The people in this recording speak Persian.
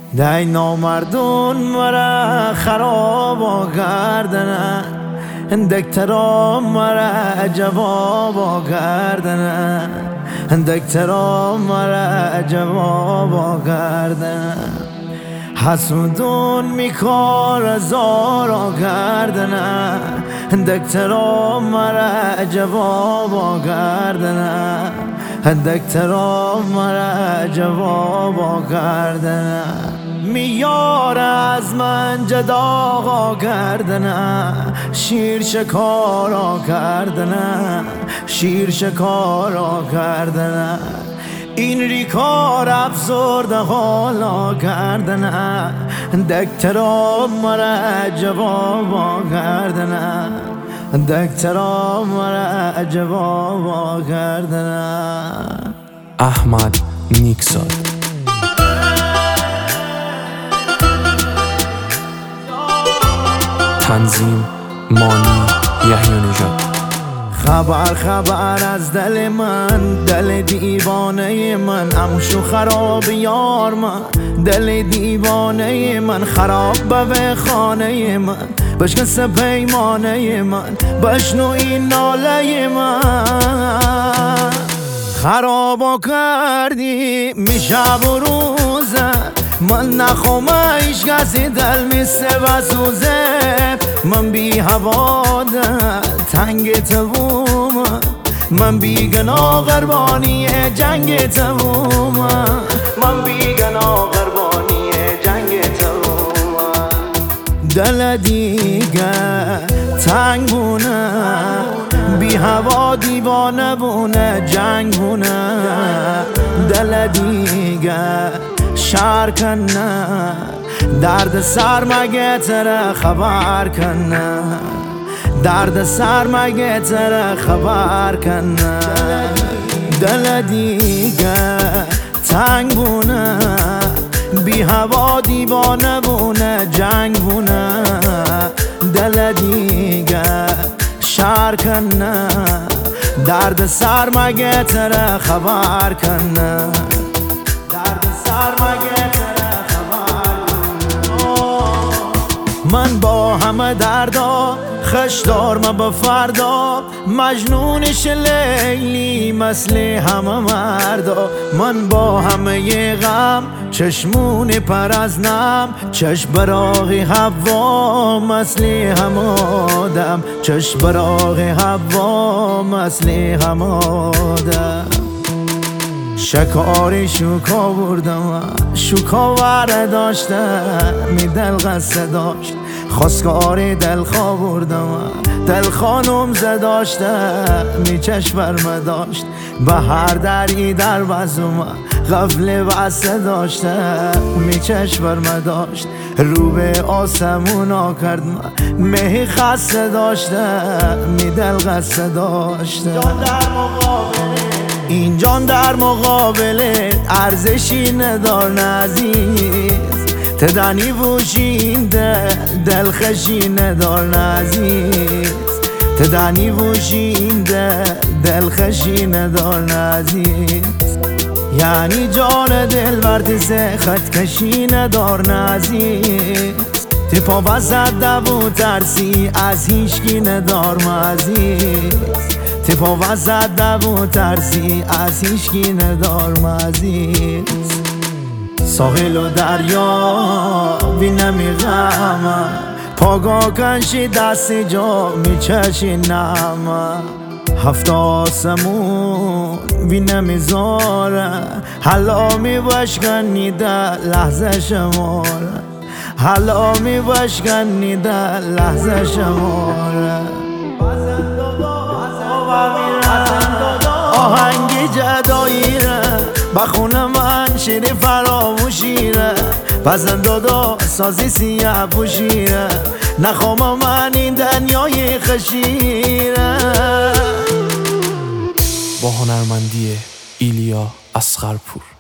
دای نامردون مرا خراب کردن، دکترا مرا جواب کردن، دکترا مرا جواب کردن. حسودون میکار زارا کردن، دکترا مرا جواب کردن، دکترا مرا جواب کردن. میار از من جدا کردن، شیر شکارا کردن، شیر شکارا کردن. این ریکار افسرده حالا کردن، دکترا مرا جواب کردن، دکترا مرا جواب کردن. احمد نیکزاد. تنظیم مانی یحیی نژاد. خبر از دل من، دل دیوانه من، امشو خراب یار من، دل دیوانه من. خراب به خانه من، بشکست پیمانه من، بشنو این ناله من. خرابا کردی میشب و روزه، من نخوام ایش کسی دل میسته و سوزه. من بی هوا تنگ تبوم، من بی گناه قربانی جنگ تبوم، من بی گناه قربانی جنگ تبوم. دل دیگه تنگ بونه، بی هوا دیوانه بونه، جنگ بونه. دل دیگه شهر کنه، درد سر مگه تره خبر کنه، درد سر مگه تره خبر کنه. دل دیگه تنگ بونه، بی هوا دیوانه بونه، جنگ بونه. دل دیگه شهر کنه، درد سر مگه تره خبر کنه، درد سر مگه تره خبر کنه. من با همه دردا خشدار ما به فردا، مجنونش لیلی مثل همه مردا. من با همه غم چشمون پر از نم، چشم براغی هوا مثل همه آدم، چشم براغی هوا مثل همه آدم. شکاری شوکا بردم، شوکا وره داشته می دل قصه داشت. خواستگاری دل خواه بردم، دل خانم زداشته می چشم برمه داشت. به هر دری در بزم غفله بسته داشته، می چشم برمه داشت. رو به آسمونا کرد مهی خسته داشته، می دل قصه داشته. این جان در مقابل ارزشی ندار عزیز، تدنی وشین دل خشی ندار عزیز، تدنی وشین دل خشی ندار عزیز. یعنی جان دل وردی سه خط کشی ندار عزیز، تی پا وزد دو ترسی از هیچکی ندار عزیز، تی پا وزد دو ترسی از هیچکی ندار عزیز. ساحل و دریا بینمی غمه، پاگا کنشی دستی جا میچشی نمه. هفت آسمون بینمی زاره، حالا می بشکنی در لحظه شماره، حالا می بشکنی در لحظه شماره. آهنگی جدایی ره بخونه من شیر فراموشیره، بزن دادا سازی سیاه پوشیره، نخوام من این دنیای خشیره. با هنرمندی ایلیا اصغرپور.